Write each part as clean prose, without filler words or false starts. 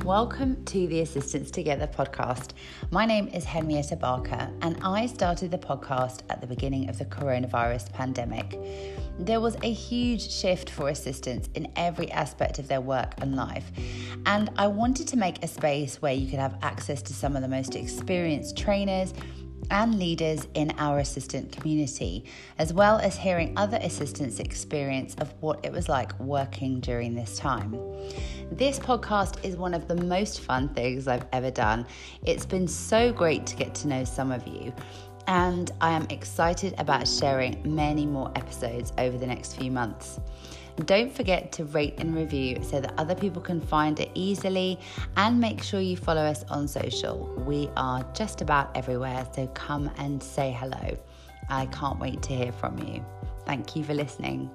Welcome to the Assistants Together podcast. My name is Henrietta Barker and I started the podcast at the beginning of the coronavirus pandemic. There was a huge shift for assistants in every aspect of their work and life, and I wanted to make a space where you could have access to some of the most experienced trainers and leaders in our assistant community, as well as hearing other assistants' experience of what it was like working during this time. This podcast is one of the most fun things I've ever done. It's been so great to get to know some of you, and I am excited about sharing many more episodes over the next few months. Don't forget to rate and review so that other people can find it easily, and make sure you follow us on social. We are just about everywhere, so come and say hello. I can't wait to hear from you. Thank you for listening.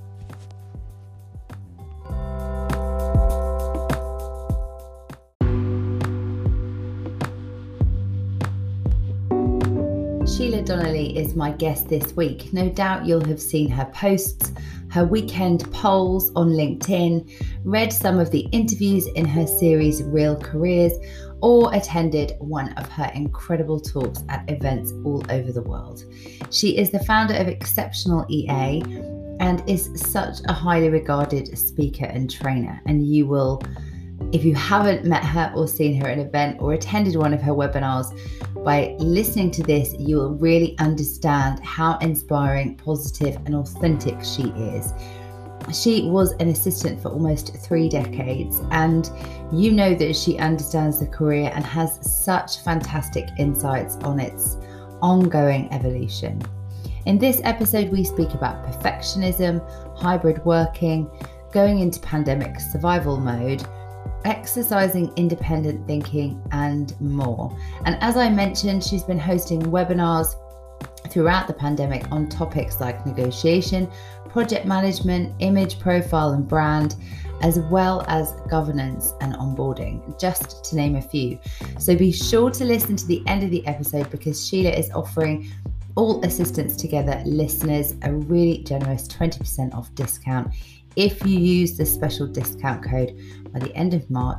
Sheila Donnelly is my guest this week. No doubt you'll have seen her posts, her weekend polls on LinkedIn, read some of the interviews in her series Real Careers, or attended one of her incredible talks at events all over the world. She is the founder of Exceptional EA and is such a highly regarded speaker and trainer. And you will, if you haven't met her or seen her at an event or attended one of her webinars, by listening to this, you will really understand how inspiring, positive, and authentic she is. She was an assistant for almost 3 decades, and you know that she understands the career and has such fantastic insights on its ongoing evolution. In this episode, we speak about perfectionism, hybrid working, going into pandemic survival mode, exercising independent thinking, and more. And as I mentioned, she's been hosting webinars throughout the pandemic on topics like negotiation, project management, image profile and brand, as well as governance and onboarding, just to name a few. So be sure to listen to the end of the episode, because Sheila is offering all Assistants Together listeners a really generous 20% off discount if you use the special discount code by the end of March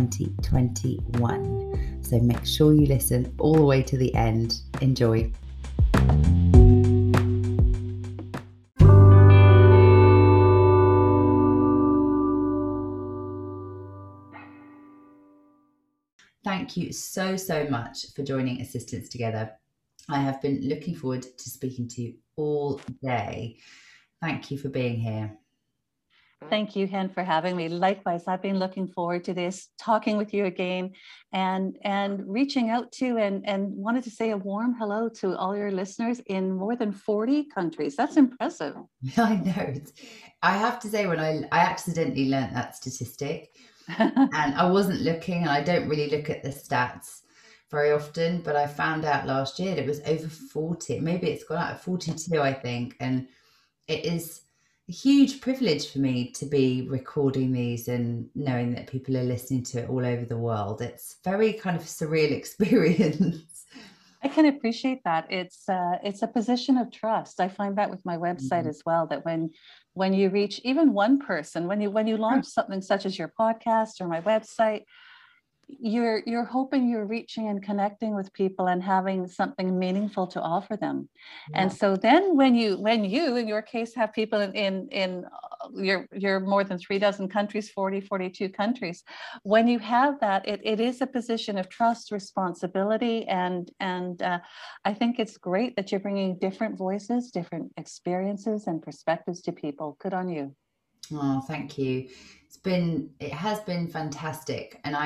2021. So make sure you listen all the way to the end. Enjoy. Thank you so much for joining Assistants Together. I have been looking forward to speaking to you all day. Thank you for being here. Thank you, Hen, for having me. Likewise, I've been looking forward to this, talking with you again, and reaching out to and wanted to say a warm hello to all your listeners in more than 40 countries. That's impressive. I know. I have to say, when I accidentally learnt that statistic, and I wasn't looking, and I don't really look at the stats very often, but I found out last year that it was over 40. Maybe it's gone out of 42, I think, and it is a huge privilege for me to be recording these and knowing that people are listening to it all over the world. It's very kind of surreal experience. I can appreciate that. It's a position of trust. I find that with my website as well, that when you reach even one person, when you launch something such as your podcast or my website, you're hoping you're reaching and connecting with people and having something meaningful to offer them. Yeah. And so then when you in your case have people in your more than 36 countries, 42 countries, when you have that, it is a position of trust, responsibility, and I think it's great that you're bringing different voices, different experiences and perspectives to people. Good on you. Oh, thank you. It has been fantastic, and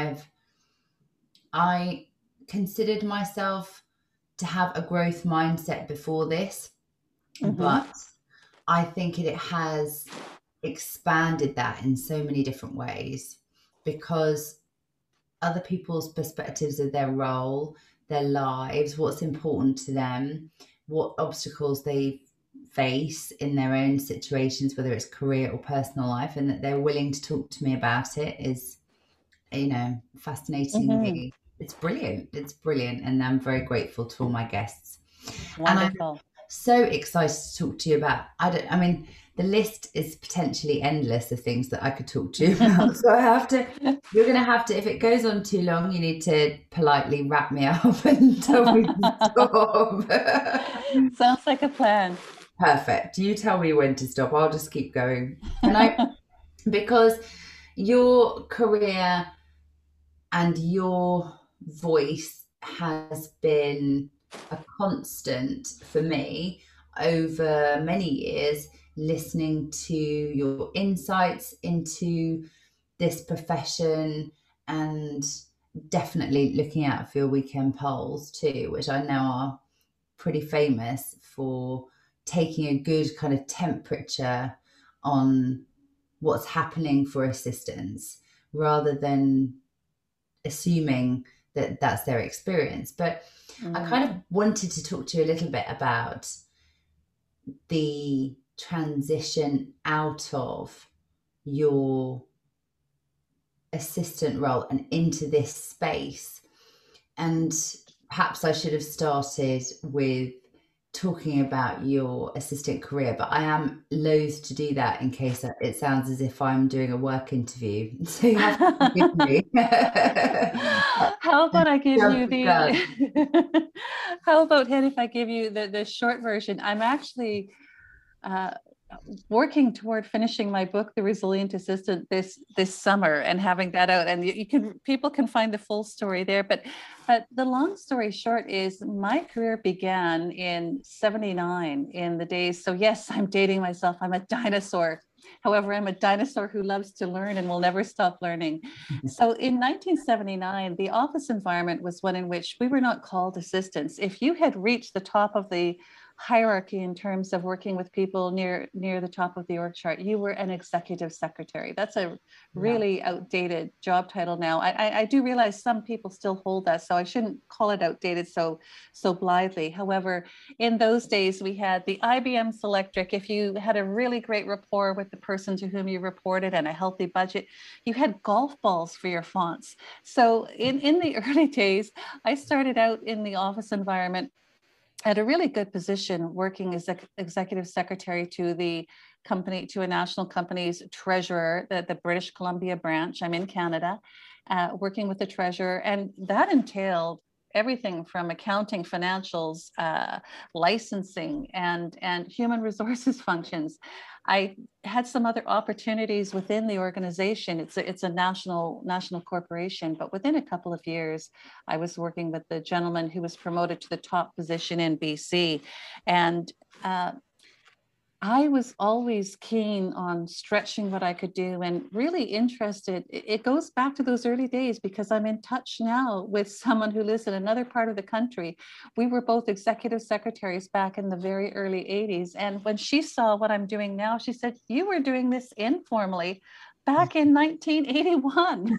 I considered myself to have a growth mindset before this, but I think it has expanded that in so many different ways, because other people's perspectives of their role, their lives, what's important to them, what obstacles they face in their own situations, whether it's career or personal life, and that they're willing to talk to me about it is, fascinating me. It's brilliant, and I'm very grateful to all my guests. Wonderful. And I'm so excited to talk to you about, the list is potentially endless of things that I could talk to you about. So you're going to have to, if it goes on too long, you need to politely wrap me up and tell me to stop. Sounds like a plan. Perfect. You tell me when to stop. I'll just keep going. Because your career and your voice has been a constant for me over many years, listening to your insights into this profession and definitely looking out for your weekend polls too, which I know are pretty famous for taking a good kind of temperature on what's happening for assistants rather than assuming that that's their experience. But I kind of wanted to talk to you a little bit about the transition out of your assistant role and into this space. And perhaps I should have started with talking about your assistant career, but I am loath to do that in case it sounds as if I'm doing a work interview. So you have to forgive me. How about I give you the how about Hen if I give you the short version? I'm actually working toward finishing my book, The Resilient Assistant, this summer and having that out. And people can find the full story there. But the long story short is my career began in 79 in the days. So yes, I'm dating myself. I'm a dinosaur. However, I'm a dinosaur who loves to learn and will never stop learning. So in 1979, the office environment was one in which we were not called assistants. If you had reached the top of the hierarchy in terms of working with people near the top of the org chart, you were an executive secretary. That's a really outdated job title now. I do realize some people still hold that, so I shouldn't call it outdated so blithely. However, in those days we had the IBM Selectric. If you had a really great rapport with the person to whom you reported and a healthy budget, you had golf balls for your fonts. So in the early days, I started out in the office environment at a really good position, working as executive secretary to the company, to a national company's treasurer, the British Columbia branch. I'm in Canada, working with the treasurer. And that entailed everything from accounting, financials, licensing, and human resources functions. I had some other opportunities within the organization. It's a national corporation, but within a couple of years, I was working with the gentleman who was promoted to the top position in BC. And I was always keen on stretching what I could do and really interested. It goes back to those early days because I'm in touch now with someone who lives in another part of the country. We were both executive secretaries back in the very early 80s. And when she saw what I'm doing now, she said, "You were doing this informally back in 1981."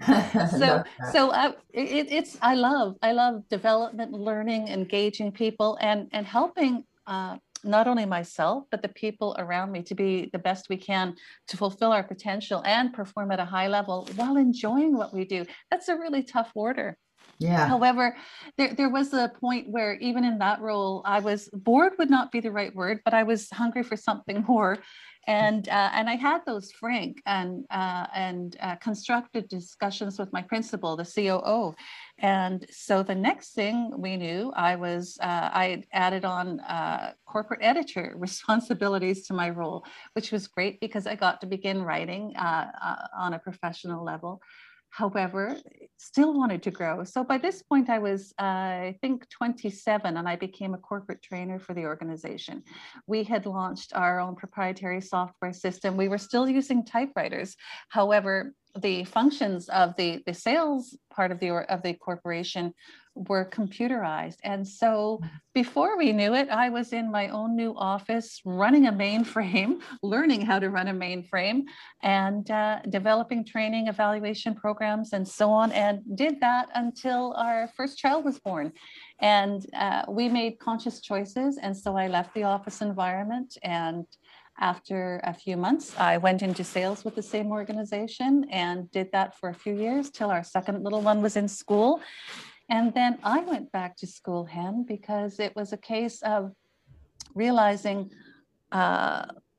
I love development, learning, engaging people, and helping not only myself, but the people around me to be the best we can to fulfill our potential and perform at a high level while enjoying what we do. That's a really tough order. Yeah. However, there was a point where even in that role, I was bored would not be the right word, but I was hungry for something more. And I had those frank and constructive discussions with my principal, the COO. And so the next thing we knew, I added on corporate editor responsibilities to my role, which was great because I got to begin writing on a professional level. However, still wanted to grow. So by this point, I was, I think, 27, and I became a corporate trainer for the organization. We had launched our own proprietary software system. We were still using typewriters. However, the functions of the sales part of the corporation were computerized. And so before we knew it, I was in my own new office running a mainframe, learning how to run a mainframe, and developing training evaluation programs and so on, and did that until our first child was born. And we made conscious choices. And so I left the office environment, and after a few months, I went into sales with the same organization and did that for a few years till our second little one was in school. And then I went back to school, Hen, because it was a case of realizing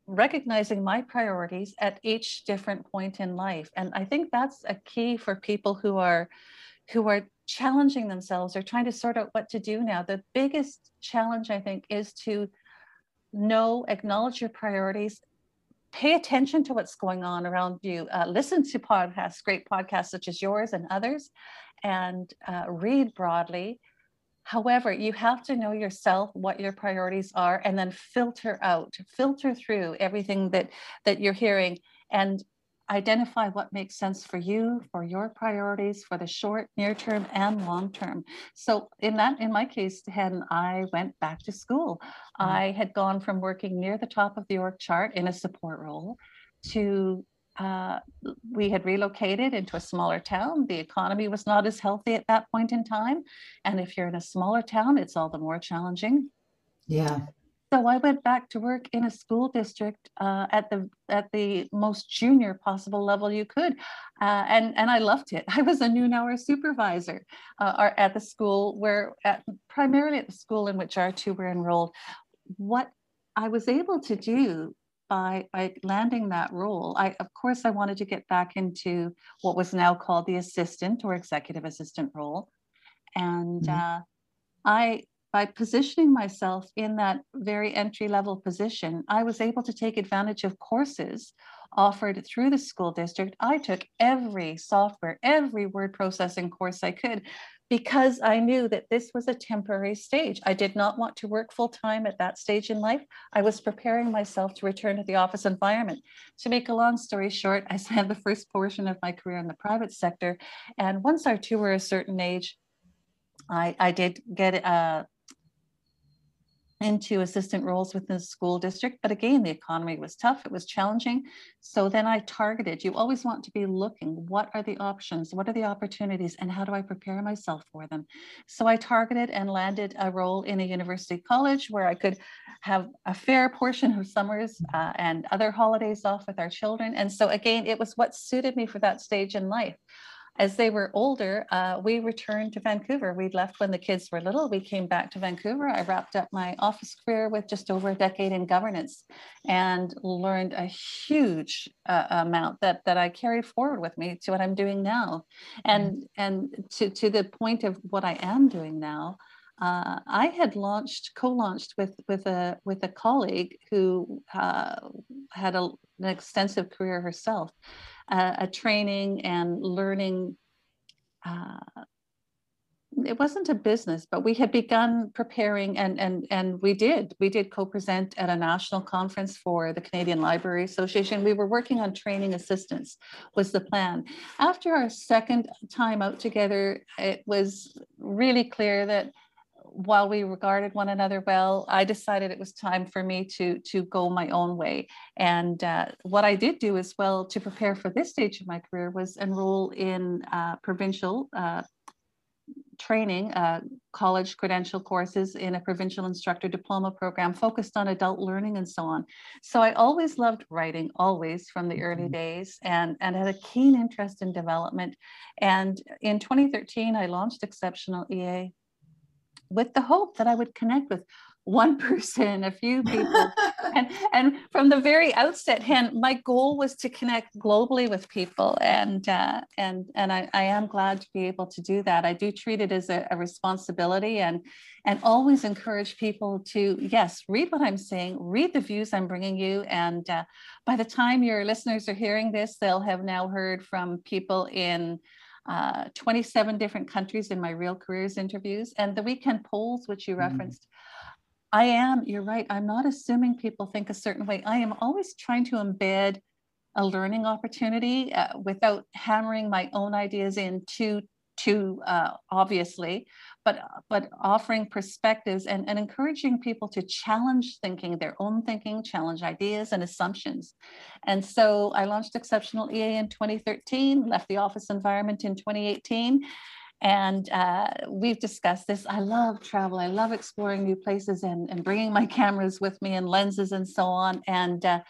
recognizing my priorities at each different point in life. And I think that's a key for people who are challenging themselves or trying to sort out what to do now. The biggest challenge, I think, is to acknowledge your priorities, pay attention to what's going on around you, listen to podcasts, great podcasts such as yours and others, and read broadly. However, you have to know yourself, what your priorities are, and then filter through everything that you're hearing, and identify what makes sense for you, for your priorities, for the short, near term, and long term. So in my case, Hen, I went back to school. I had gone from working near the top of the org chart in a support role to we had relocated into a smaller town. The economy was not as healthy at that point in time. And if you're in a smaller town, it's all the more challenging. Yeah. So I went back to work in a school district at the most junior possible level you could. And I loved it. I was a noon hour supervisor at the school primarily at the school in which our two were enrolled. What I was able to do by landing that role, of course, I wanted to get back into what was now called the assistant or executive assistant role. And by positioning myself in that very entry-level position, I was able to take advantage of courses offered through the school district. I took every software, every word processing course I could, because I knew that this was a temporary stage. I did not want to work full-time at that stage in life. I was preparing myself to return to the office environment. To make a long story short, I spent the first portion of my career in the private sector. And once our two were a certain age, I did get into assistant roles within the school district. But again, the economy was tough. It was challenging. So then I targeted, you always want to be looking, what are the options? What are the opportunities? And how do I prepare myself for them? So I targeted and landed a role in a university college where I could have a fair portion of summers and other holidays off with our children. And so again, it was what suited me for that stage in life. As they were older, we returned to Vancouver. We'd left when the kids were little. We came back to Vancouver. I wrapped up my office career with just over a decade in governance and learned a huge amount that I carried forward with me to what I'm doing now. And to the point of what I am doing now, I had co-launched with a colleague who had an extensive career herself, a training and learning. It wasn't a business, but we had begun preparing, and we did co-present at a national conference for the Canadian Library Association. We were working on training assistants, was the plan. After our second time out together, it was really clear that while we regarded one another well, I decided it was time for me to go my own way. And what I did do as well to prepare for this stage of my career was enroll in provincial training, college credential courses in a provincial instructor diploma program focused on adult learning and so on. So I always loved writing, always from the early days, and had a keen interest in development. And in 2013, I launched Exceptional EA with the hope that I would connect with one person, a few people. and from the very outset, Hen, my goal was to connect globally with people. And I am glad to be able to do that. I do treat it as a responsibility, and always encourage people to, yes, read what I'm saying, read the views I'm bringing you. And by the time your listeners are hearing this, they'll have now heard from people in 27 different countries in my Real Careers interviews. And the weekend polls, which you referenced, you're right, I'm not assuming people think a certain way. I am always trying to embed a learning opportunity without hammering my own ideas in too obviously, but offering perspectives and encouraging people to challenge thinking, their own thinking, challenge ideas and assumptions. And so I launched Exceptional EA in 2013, left the office environment in 2018. And we've discussed this. I love travel. I love exploring new places and bringing my cameras with me and lenses and so on. And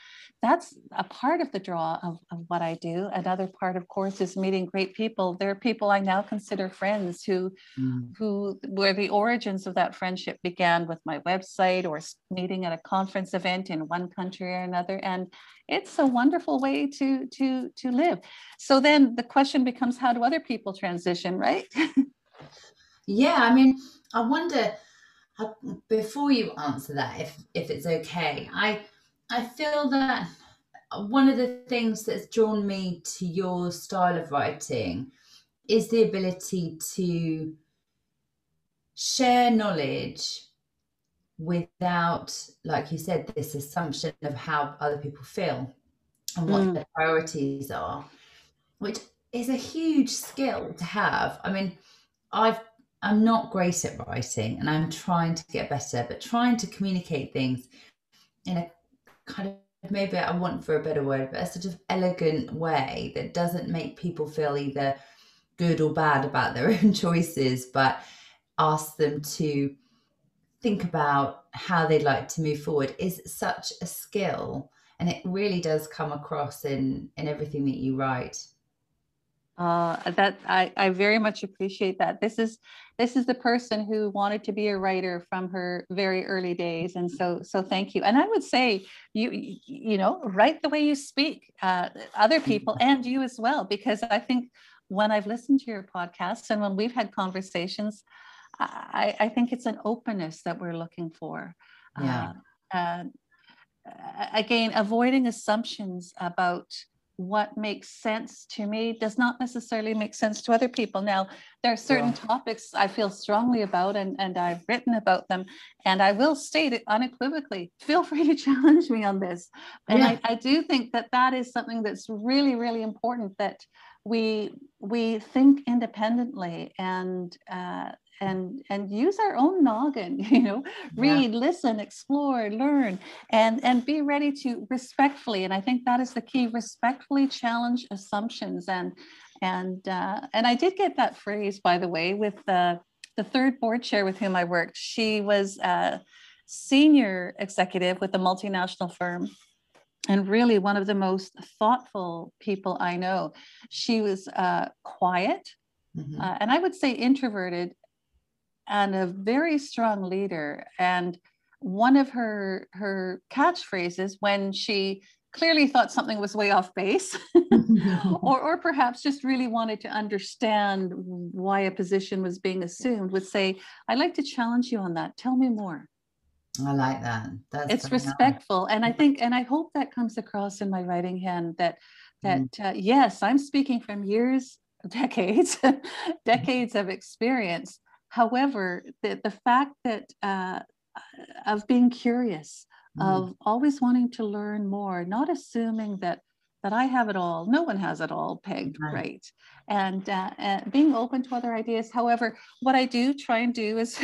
that's a part of the draw of what I do. Another part, of course, is meeting great people. There are people I now consider friends who where the origins of that friendship began with my website or meeting at a conference event in one country or another. And it's a wonderful way to live. So then the question becomes, how do other people transition, right? Yeah, I mean, I wonder, before you answer that, if it's okay, I feel that one of the things that's drawn me to your style of writing is the ability to share knowledge without, like you said, this assumption of how other people feel and what their priorities are, which is a huge skill to have. I mean, I'm not great at writing and I'm trying to get better, but trying to communicate things in a kind of, maybe I want for a better word, but a sort of elegant way that doesn't make people feel either good or bad about their own choices, but ask them to think about how they'd like to move forward, is such a skill. And it really does come across in everything that you write. That I very much appreciate that. This is the person who wanted to be a writer from her very early days, and so thank you. And I would say you know, write the way you speak, other people and you as well, because I think when I've listened to your podcast and when we've had conversations, I think it's an openness that we're looking for. Yeah. Again, avoiding assumptions about what makes sense to me does not necessarily make sense to other people. Now, there are certain topics I feel strongly about, and I've written about them, and I will state it unequivocally. Feel free to challenge me on this. And I do think that that is something that's really, really important, that we think independently and use our own noggin, you know, read, listen, explore, learn, and be ready to respectfully. And I think that is the key: respectfully challenge assumptions. And I did get that phrase, by the way, with the third board chair with whom I worked. She was a senior executive with a multinational firm, and really one of the most thoughtful people I know. She was quiet, and I would say introverted, and a very strong leader. And one of her catchphrases, when she clearly thought something was way off base, or perhaps just really wanted to understand why a position was being assumed, would say, "I'd like to challenge you on that. Tell me more." I like that. It's respectful. And I think, and I hope that comes across in my writing hand, that yes, I'm speaking from years, decades, decades of experience. However, the fact that of being curious, of always wanting to learn more, not assuming that I have it all. No one has it all pegged right, and being open to other ideas. However, what I do try and do is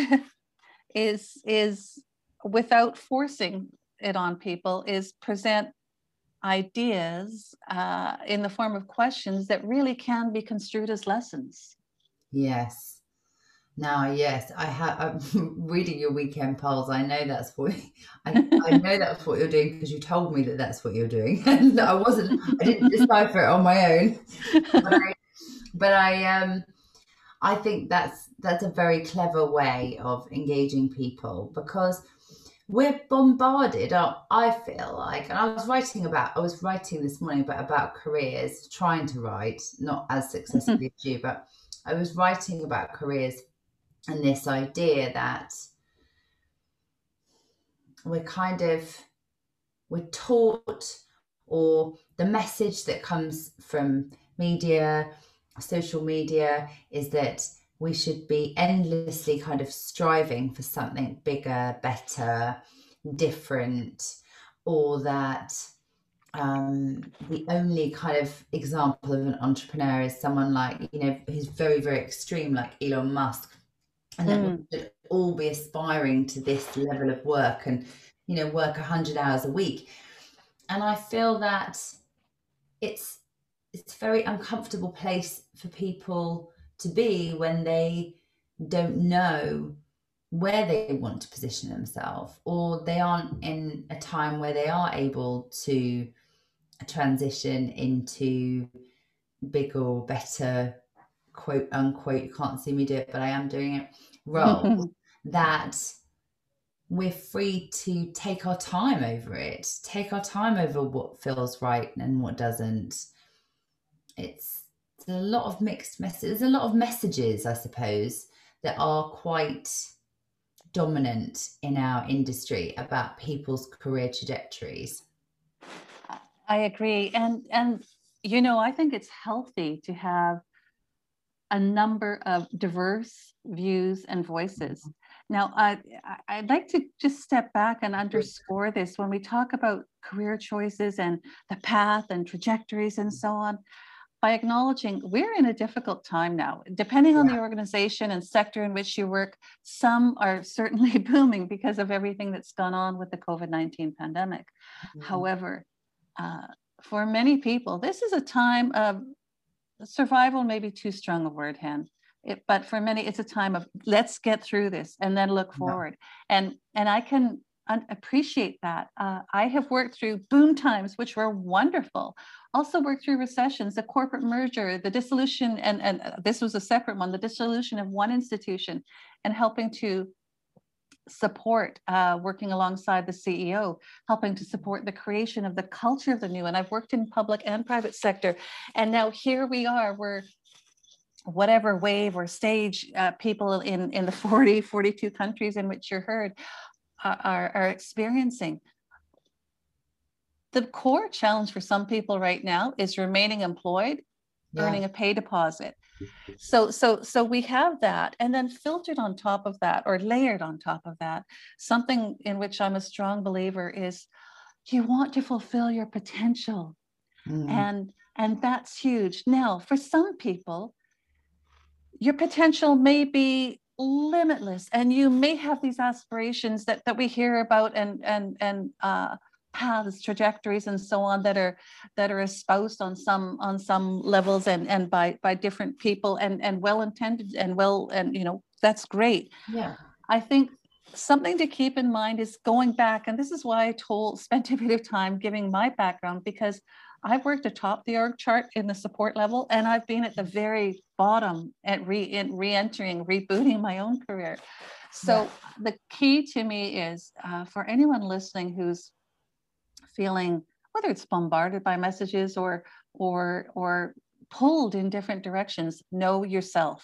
is without forcing it on people, is present ideas in the form of questions that really can be construed as lessons. Yes. Now, yes, I'm reading your weekend polls. I know that's what I know that's what you're doing, because you told me that that's what you're doing, and I didn't decipher it on my own. But I think that's a very clever way of engaging people, because we're bombarded. I feel like, and I was writing this morning about careers, trying to write, not as successfully as you, but I was writing about careers. And this idea that we're taught, or the message that comes from media, social media, is that we should be endlessly kind of striving for something bigger, better, different, or that the only kind of example of an entrepreneur is someone like, you know, who's very, very extreme, like Elon Musk. And that we should all be aspiring to this level of work, and, you know, work 100 hours a week. And I feel that it's a very uncomfortable place for people to be when they don't know where they want to position themselves, or they aren't in a time where they are able to transition into bigger or better, quote unquote, you can't see me do it, but I am doing it, role, that we're free to take our time over it, take our time over what feels right and what doesn't. It's a lot of mixed messages. There's a lot of messages, I suppose, that are quite dominant in our industry about people's career trajectories. I agree. And you know, I think it's healthy to have a number of diverse views and voices. Now, I'd like to just step back and underscore this when we talk about career choices and the path and trajectories and so on, by acknowledging we're in a difficult time now. Depending on the organization and sector in which you work, some are certainly booming because of everything that's gone on with the COVID-19 pandemic. However, for many people, this is a time of survival, may be too strong a word, Hen. But for many, it's a time of let's get through this and then look forward. And I can appreciate that. I have worked through boom times, which were wonderful. Also worked through recessions, the corporate merger, the dissolution, and this was a separate one, the dissolution of one institution, and helping to support, working alongside the CEO, helping to support the creation of the culture of the new. And I've worked in public and private sector. And now here we are, we're whatever wave or stage people in the 42 countries in which you're heard are experiencing. The core challenge for some people right now is remaining employed, earning a pay deposit. So we have that, and then filtered on top of that, or layered on top of that, something in which I'm a strong believer is you want to fulfill your potential. And that's huge. Now, for some people, your potential may be limitless, and you may have these aspirations that we hear about and paths, trajectories, and so on that are espoused on some levels and by different people and well intended and well, and you know, that's great. Yeah. I think something to keep in mind is going back, and this is why I spent a bit of time giving my background, because I've worked atop the org chart in the support level, and I've been at the very bottom at re-entering, rebooting my own career. So the key to me is for anyone listening who's feeling, whether it's bombarded by messages or pulled in different directions, know yourself.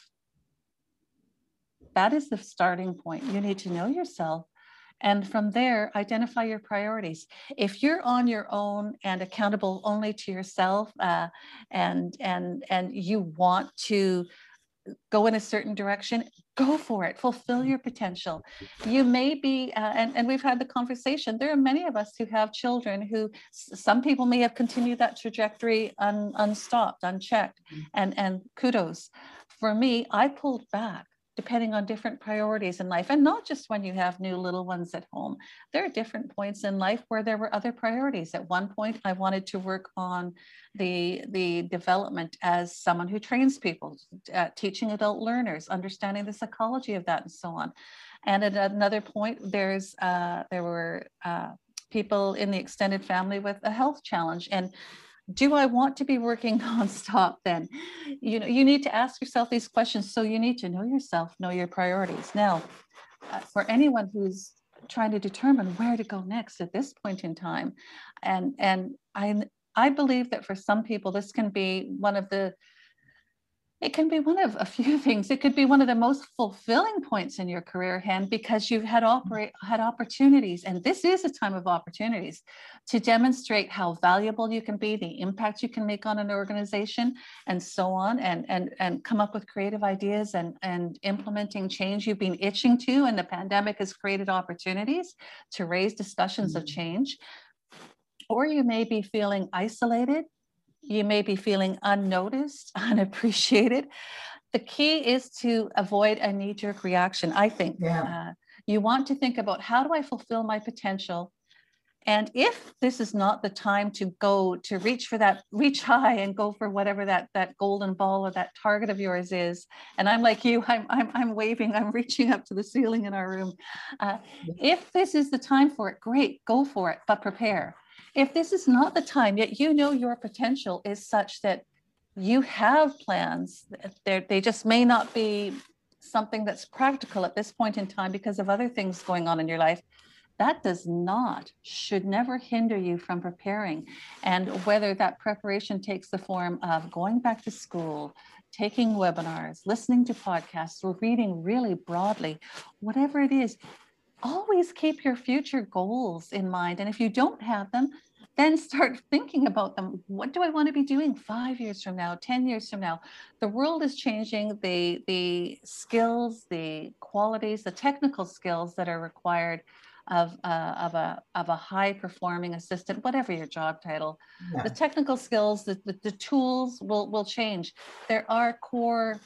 That is the starting point. You need to know yourself. And from there, identify your priorities. If you're on your own and accountable only to yourself, and you want to go in a certain direction, go for it, fulfill your potential. You may be, and we've had the conversation, there are many of us who have children who, some people may have continued that trajectory unstopped, unchecked, and kudos. For me, I pulled back depending on different priorities in life, and not just when you have new little ones at home. There are different points in life where there were other priorities. At one point, I wanted to work on the development as someone who trains people, teaching adult learners, understanding the psychology of that, and so on. And at another point, there were people in the extended family with a health challenge. And do I want to be working nonstop then? You know, you need to ask yourself these questions. So you need to know yourself, know your priorities. Now, for anyone who's trying to determine where to go next at this point in time, and I believe that for some people, this can be it can be one of a few things. It could be one of the most fulfilling points in your career, Hen, because you've had opportunities, and this is a time of opportunities to demonstrate how valuable you can be, the impact you can make on an organization, and so on, and come up with creative ideas and implementing change you've been itching to, and the pandemic has created opportunities to raise discussions of change. Or you may be feeling isolated. You may be feeling unnoticed, unappreciated. The key is to avoid a knee-jerk reaction, I think. You want to think about, how do I fulfill my potential? And if this is not the time to go to reach high and go for whatever that golden ball or that target of yours is, and I'm like you, I'm waving, I'm reaching up to the ceiling in our room. If this is the time for it, great, go for it, but prepare. if this is not the time, yet you know your potential is such that you have plans, they just may not be something that's practical at this point in time because of other things going on in your life, that should never hinder you from preparing. And whether that preparation takes the form of going back to school, taking webinars, listening to podcasts, or reading really broadly, whatever it is, always keep your future goals in mind. And if you don't have them, then start thinking about them. What do I want to be doing 5 years from now, 10 years from now? The world is changing. The skills, the qualities, the technical skills that are required of a high performing assistant, whatever your job title, the technical skills, the tools will change. There are core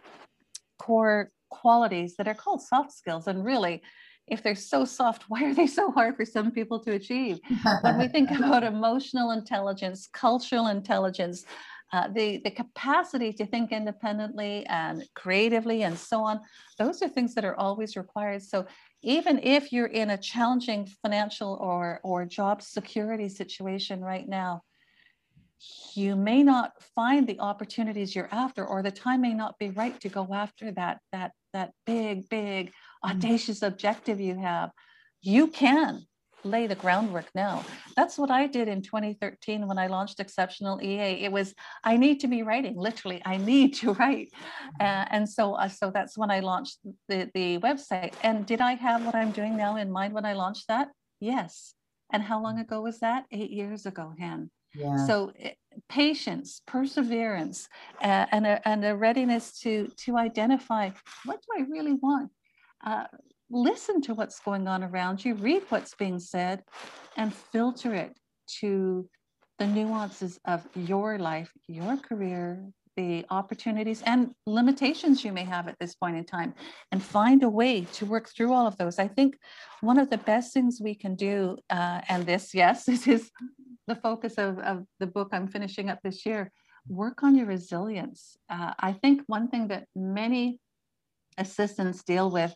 qualities that are called soft skills. And really, if they're so soft, why are they so hard for some people to achieve? When we think about emotional intelligence, cultural intelligence, the capacity to think independently and creatively and so on, those are things that are always required. So even if you're in a challenging financial or job security situation right now, you may not find the opportunities you're after, or the time may not be right to go after that big audacious objective you have. You can lay the groundwork now. That's what I did in 2013 when I launched Exceptional EA. It was, I need to be writing, literally, I need to write. And so that's when I launched the website. And did I have what I'm doing now in mind when I launched that? Yes. And how long ago was that? 8 years ago, Hen. Yeah. So patience, perseverance, and a readiness to identify, what do I really want? Listen to what's going on around you, read what's being said, and filter it to the nuances of your life, your career, the opportunities and limitations you may have at this point in time, and find a way to work through all of those. I think one of the best things we can do, and this is the focus of the book I'm finishing up this year, work on your resilience. I think one thing that many assistants deal with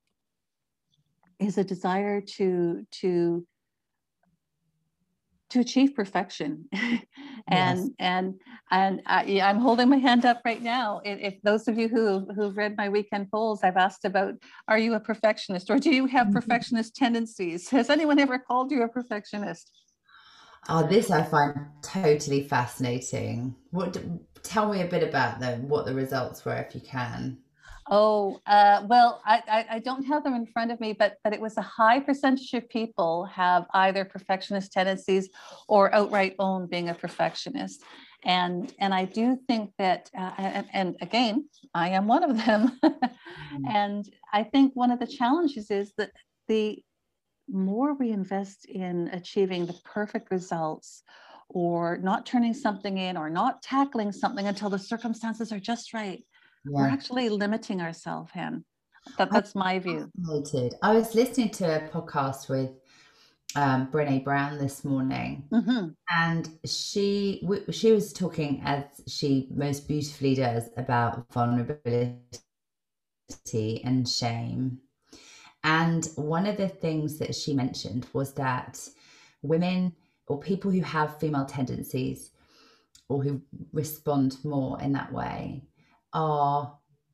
is a desire to achieve perfection. And I'm holding my hand up right now. If those of you who've read my weekend polls, I've asked about, are you a perfectionist, or do you have perfectionist tendencies? Has anyone ever called you a perfectionist? Oh, this I find totally fascinating. Tell me a bit about them, what the results were, if you can. Oh, well, I don't have them in front of me, but it was a high percentage of people have either perfectionist tendencies or outright own being a perfectionist. And I do think that, and again, I am one of them. And I think one of the challenges is that the more we invest in achieving the perfect results, or not turning something in, or not tackling something until the circumstances are just right, we're actually limiting ourselves, Hen. That's my view. I was listening to a podcast with Brené Brown this morning, and she was talking, as she most beautifully does, about vulnerability and shame. And one of the things that she mentioned was that women, or people who have female tendencies, or who respond more in that way, are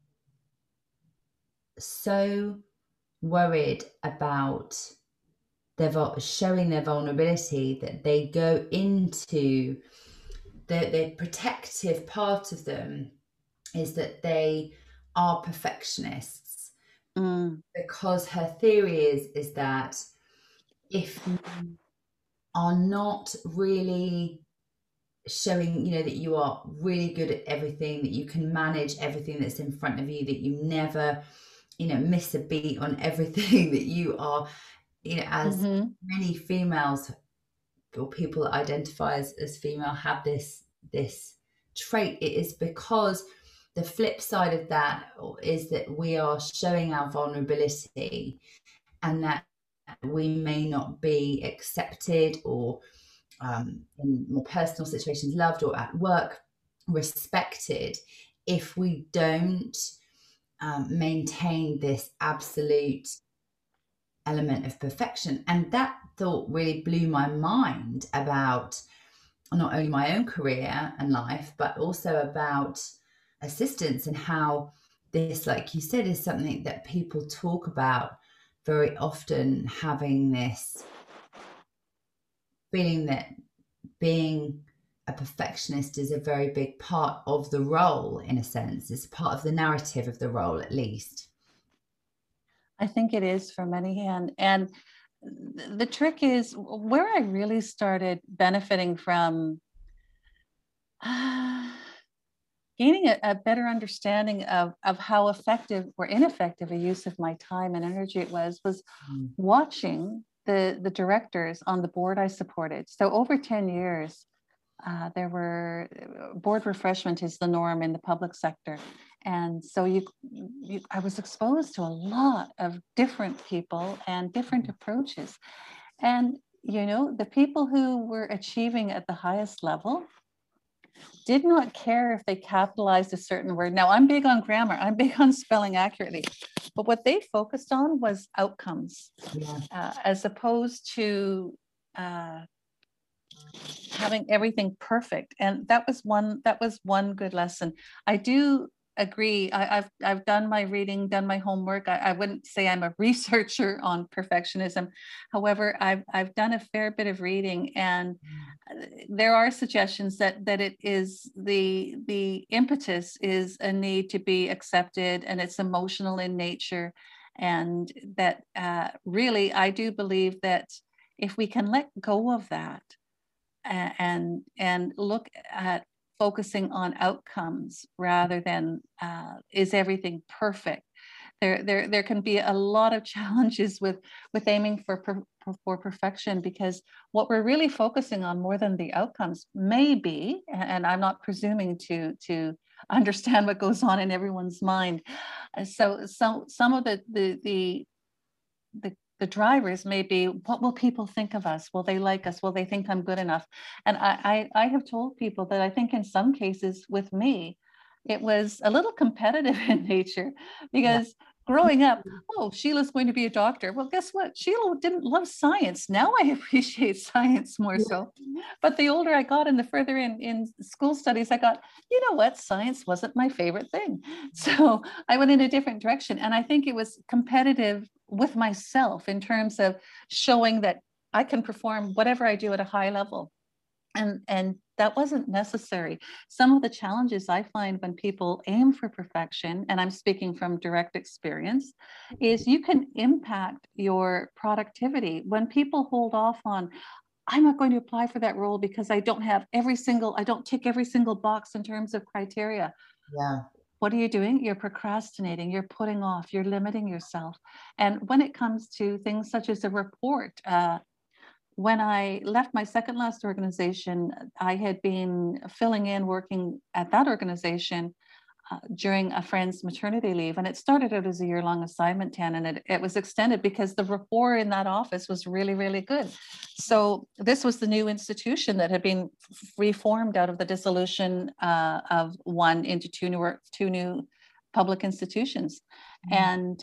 so worried about showing their vulnerability that they go into the protective part of them is that they are perfectionists. Because her theory is that if you are not really showing, that you are really good at everything, that you can manage everything that's in front of you, that you never, miss a beat on everything, that you are, as many females or people that identify as female have this trait, it is because the flip side of that is that we are showing our vulnerability, and that we may not be accepted, or in more personal situations, loved, or at work, respected, if we don't maintain this absolute element of perfection. And that thought really blew my mind about not only my own career and life, but also about assistants, and how this, like you said, is something that people talk about very often, having this feeling that being a perfectionist is a very big part of the role, in a sense. It's part of the narrative of the role, at least. I think it is for many. And the trick is where I really started benefiting from gaining a better understanding of how effective or ineffective a use of my time and energy it was watching the directors on the board I supported. So over 10 years, there were board refreshment is the norm in the public sector. And so I was exposed to a lot of different people and different approaches. And, you know, the people who were achieving at the highest level did not care if they capitalized a certain word. Now, I'm big on grammar, I'm big on spelling accurately, but what they focused on was outcomes, as opposed to having everything perfect. And that was one good lesson. I do agree. I've done my reading, done my homework. I wouldn't say I'm a researcher on perfectionism. However, I've done a fair bit of reading, and there are suggestions that it is the impetus is a need to be accepted, and it's emotional in nature. And that really, I do believe that if we can let go of that and look at focusing on outcomes rather than is everything perfect, there can be a lot of challenges with aiming for perfection, because what we're really focusing on more than the outcomes may be, and I'm not presuming to understand what goes on in everyone's mind. So some of the drivers may be, what will people think of us? Will they like us? Will they think I'm good enough? And I have told people that I think in some cases with me, it was a little competitive in nature, because growing up, oh, Sheila's going to be a doctor. Well, guess what? Sheila didn't love science. Now I appreciate science more so. But the older I got and the further in school studies I got, you know what? Science wasn't my favorite thing. So I went in a different direction. And I think it was competitive with myself in terms of showing that I can perform whatever I do at a high level. And that wasn't necessary. Some of the challenges I find when people aim for perfection, and I'm speaking from direct experience, is you can impact your productivity. When people hold off on, I'm not going to apply for that role because I don't tick every single box in terms of criteria. Yeah. What are you doing? You're procrastinating, you're putting off, you're limiting yourself. And when it comes to things such as a report, when I left my second last organization, I had been filling in working at that organization during a friend's maternity leave. And it started out as a year-long assignment, Tan, and it was extended because the rapport in that office was really, really good. So this was the new institution that had been reformed out of the dissolution of one into two new public institutions. And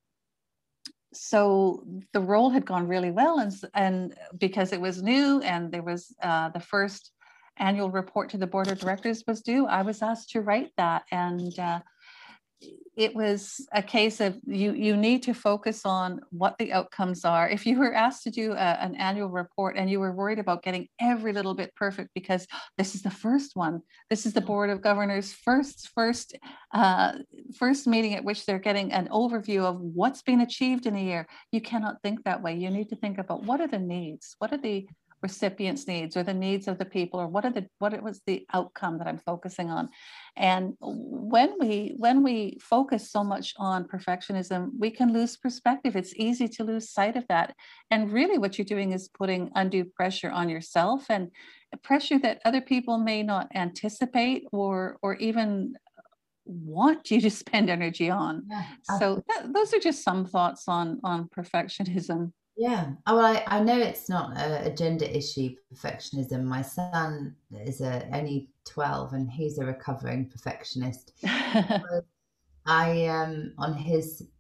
so the role had gone really well, and because it was new and there was the first annual report to the board of directors was due, I was asked to write that. And it was a case of you need to focus on what the outcomes are. If you were asked to do an annual report and you were worried about getting every little bit perfect because this is the first one, this is the board of governors first meeting at which they're getting an overview of what's been achieved in a year, you cannot think that way. You need to think about what are the needs, what are the recipients' needs, or the needs of the people, or what was the outcome that I'm focusing on. And when we focus so much on perfectionism, we can lose perspective. It's easy to lose sight of that. And really what you're doing is putting undue pressure on yourself, and pressure that other people may not anticipate or even want you to spend energy on. So those are just some thoughts on perfectionism. Yeah. Oh, well, I know it's not a gender issue, perfectionism. My son is only 12 and he's a recovering perfectionist. I on his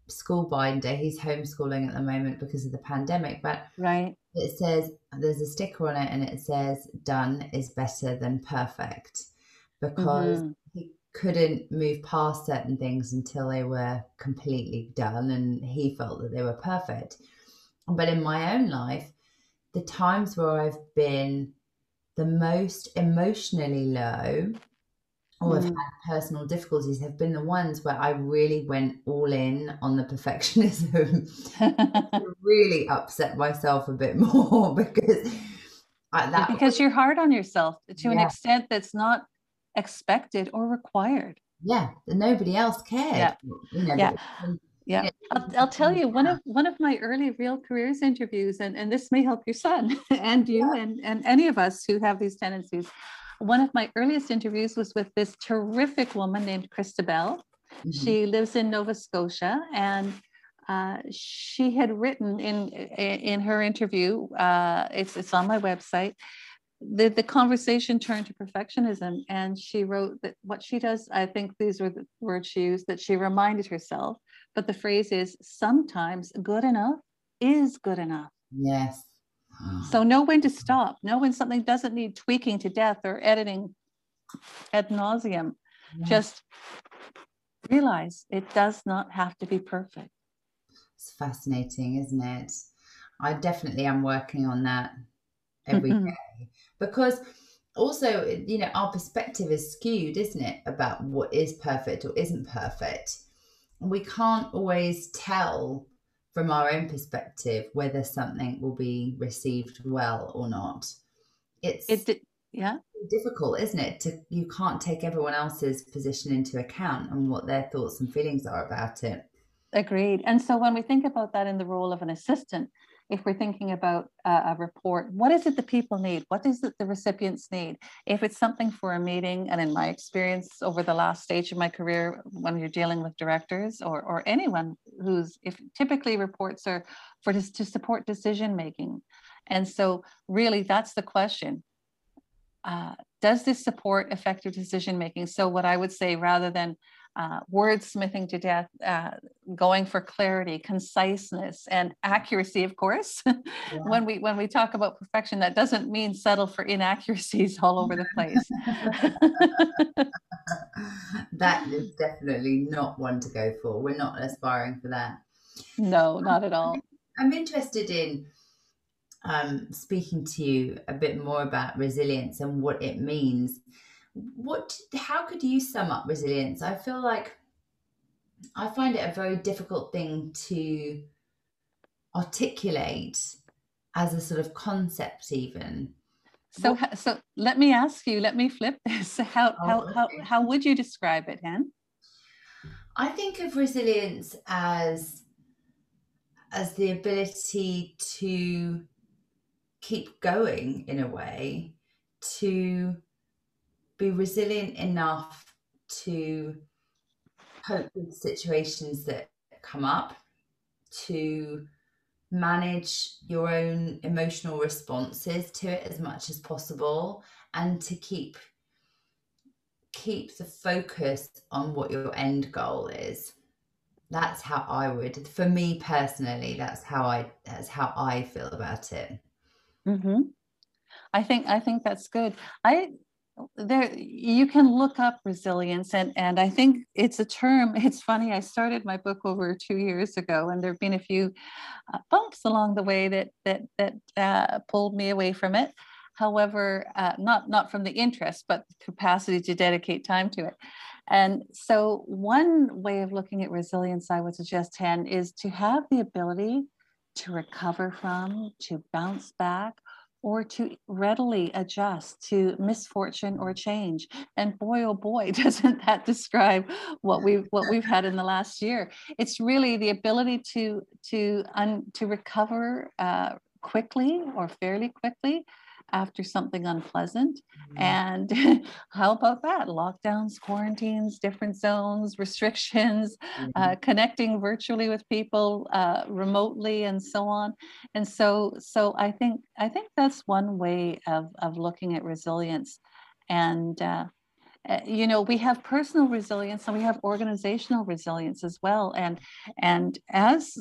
school binder. He's homeschooling at the moment because of the pandemic, but Right. it says, there's a sticker on it and it says done is better than perfect, because Mm-hmm. he couldn't move past certain things until they were completely done and he felt that they were perfect. But in my own life, the times where I've been the most emotionally low or have Mm. had personal difficulties have been the ones where I really went all in on the perfectionism. Really upset myself a bit more because that Because was, you're hard on yourself to an yeah, extent that's not expected or required. yeah, nobody else cared, Yeah. Yeah. but Yeah. I'll tell you one of my early Real Careers interviews, and this may help your son and you and any of us who have these tendencies. One of my earliest interviews was with this terrific woman named Christabel. Mhm. She lives in Nova Scotia, and she had written in her interview. It's on my website. The conversation turned to perfectionism, and she wrote that what she does, I think these were the words she used, that she reminded herself, but the phrase is sometimes good enough is good enough. Yes. So know when to stop, know when something doesn't need tweaking to death or editing ad nauseum. Yeah. Just realize it does not have to be perfect. It's fascinating, isn't it? I definitely am working on that every day, because also, our perspective is skewed, isn't it, about what is perfect or isn't perfect. We can't always tell from our own perspective whether something will be received well or not. It's Yeah. difficult, isn't it? You can't take everyone else's position into account and what their thoughts and feelings are about it. Agreed. And so when we think about that in the role of an assistant, if we're thinking about a report, what is it the people need? What is it the recipients need? If it's something for a meeting, and in my experience over the last stage of my career, when you're dealing with directors or anyone if typically reports are to support decision making. And so really that's the question. Does this support effective decision making? So what I would say, rather than wordsmithing to death, going for clarity, conciseness, and accuracy, of course. Yeah. when we talk about perfection, that doesn't mean settle for inaccuracies all over the place. That is definitely not one to go for. We're not aspiring for that. No, not at all. I'm interested in speaking to you a bit more about resilience and what it means. How could you sum up resilience? I feel like I find it a very difficult thing to articulate as a sort of concept, even. So, What? so let me ask you. Let me flip this. How Oh, how how okay. how would you describe it, Hen? I think of resilience as the ability to keep going in a way, to be resilient enough to cope with situations that come up, to manage your own emotional responses to it as much as possible, and to keep the focus on what your end goal is. That's how I would, for me personally, that's how I feel about it. Mm-hmm. I think that's good. I there you can look up resilience, and I think it's a term. It's funny. I started my book over 2 years ago, and there have been a few bumps along the way that pulled me away from it. However, not from the interest, but the capacity to dedicate time to it. And so, one way of looking at resilience, I would suggest, Hen, is to have the ability to recover from, to bounce back, or to readily adjust to misfortune or change. And boy, oh boy, doesn't that describe what we've had in the last year? It's really the ability to recover quickly or fairly quickly after something unpleasant. Mm. And how about that? Lockdowns, quarantines, different zones, restrictions, Yeah. connecting virtually with people remotely, and so on. And so I think that's one way of looking at resilience. And You know, we have personal resilience and we have organizational resilience as well. And as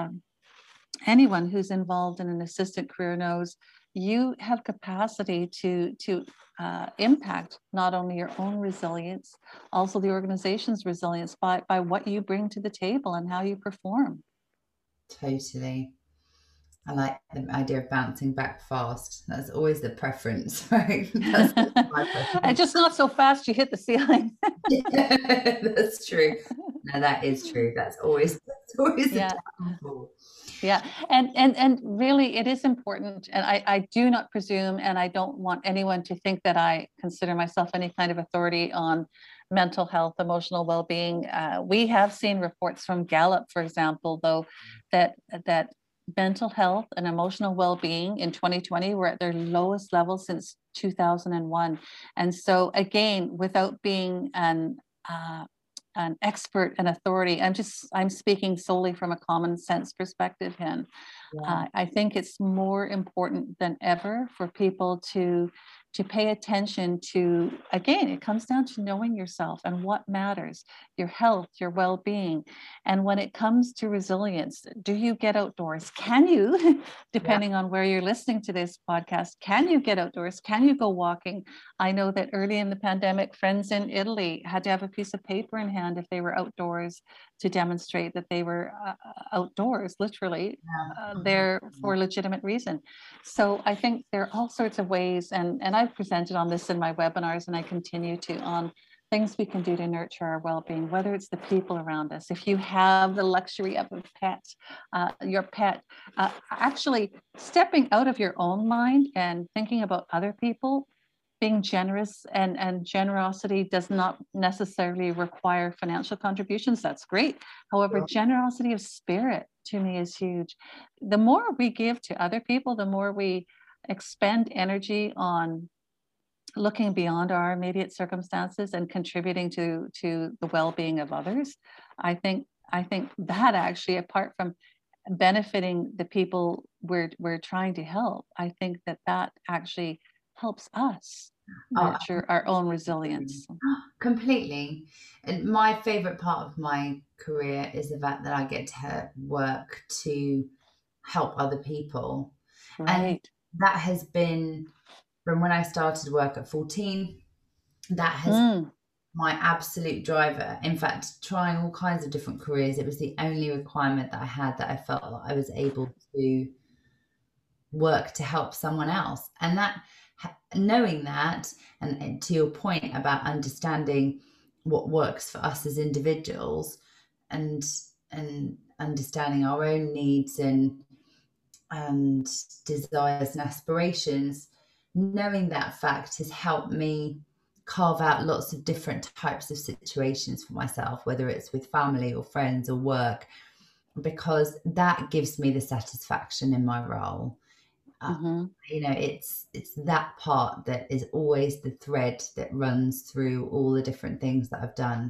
anyone who's involved in an assistant career knows, you have capacity to impact not only your own resilience, also the organization's resilience by what you bring to the table and how you perform. Totally. I like the idea of bouncing back fast. That's always the preference, right? That's my preference. And just not so fast you hit the ceiling. Yeah, that's true. No, that is true. That's always Yeah. the downfall. Yeah, and really it is important, and I do not presume, and I don't want anyone to think that I consider myself any kind of authority on mental health, emotional well-being. We have seen reports from Gallup, for example, though, that mental health and emotional well-being in 2020 were at their lowest level since 2001. And so again, without being an expert and authority, I'm speaking solely from a common sense perspective, Hen. Yeah. I think it's more important than ever for people to pay attention to, again, it comes down to knowing yourself and what matters, your health, your well-being. And when it comes to resilience, do you get outdoors? Can you, depending on where you're listening to this podcast, can you get outdoors? Can you go walking? I know that early in the pandemic, friends in Italy had to have a piece of paper in hand if they were outdoors to demonstrate that they were outdoors, literally, there for a legitimate reason. So I think there are all sorts of ways, and I've presented on this in my webinars, and I continue to, on things we can do to nurture our well-being, whether it's the people around us. If you have the luxury of a pet, your pet, actually stepping out of your own mind and thinking about other people, being generous, and generosity does not necessarily require financial contributions. That's great. However, generosity of spirit to me is huge. The more we give to other people, the more we expend energy on looking beyond our immediate circumstances and contributing to the well-being of others. I think that actually, apart from benefiting the people we're trying to help, I think that actually helps us nurture our own resilience. Completely. And my favorite part of my career is the fact that I get to work to help other people. Right. And that has been from when I started work at 14. That has been my absolute driver. In fact, trying all kinds of different careers, it was the only requirement that I had, that I felt that I was able to work to help someone else. And that, knowing that, and to your point about understanding what works for us as individuals, and understanding our own needs and desires and aspirations, knowing that fact has helped me carve out lots of different types of situations for myself, whether it's with family or friends or work, because that gives me the satisfaction in my role. You know, it's that part that is always the thread that runs through all the different things that I've done.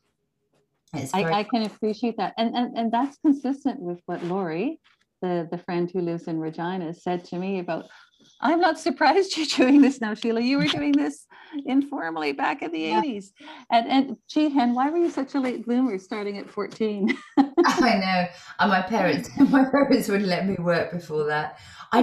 I can appreciate that, and that's consistent with what Lori, the friend who lives in Regina, said to me about, I'm not surprised you're doing this now, Sheila. You were doing this informally back in the 80s. And gee, Hen, why were you such a late bloomer starting at 14? I know. And my parents wouldn't let me work before that.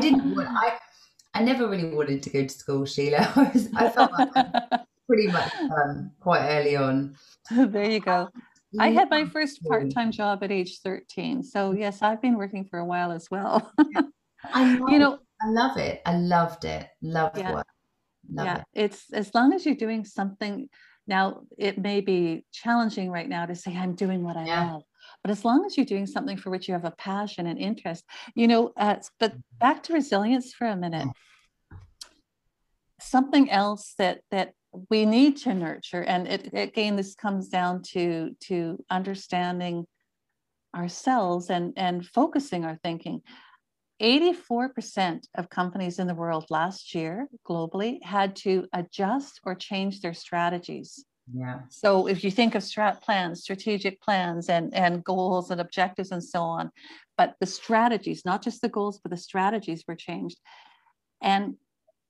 I never really wanted to go to school, Sheila. I felt like pretty much quite early on. There you go. I had my first part-time job at age 13. So yes, I've been working for a while as well. I love it. I loved it. Loved work. Love it. It's, as long as you're doing something. Now, it may be challenging right now to say I'm doing what I love, but as long as you're doing something for which you have a passion and interest, but back to resilience for a minute. Something else that we need to nurture, and again, this comes down to understanding ourselves and focusing our thinking. 84% of companies in the world last year globally had to adjust or change their strategies. Yeah. So if you think of strategic plans and goals and objectives and so on, but the strategies, not just the goals, but the strategies were changed. And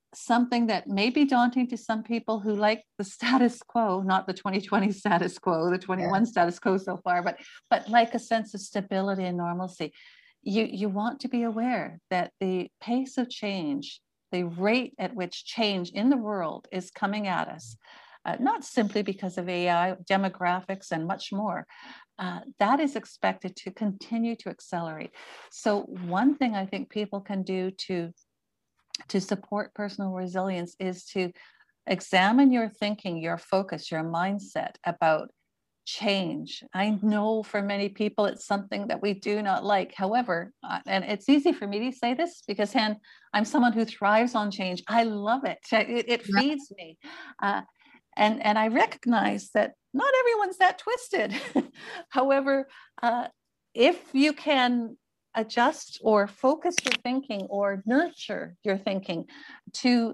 something that may be daunting to some people who like the status quo, not the 2020 status quo, the 21 status quo so far, but like a sense of stability and normalcy. You want to be aware that the pace of change, the rate at which change in the world is coming at us, not simply because of AI, demographics, and much more, that is expected to continue to accelerate. So one thing I think people can do to support personal resilience is to examine your thinking, your focus, your mindset about change. I know for many people it's something that we do not like. However, and it's easy for me to say this because I'm someone who thrives on change. I love it. It feeds me. And I recognize that not everyone's that twisted. However, if you can adjust or focus your thinking or nurture your thinking to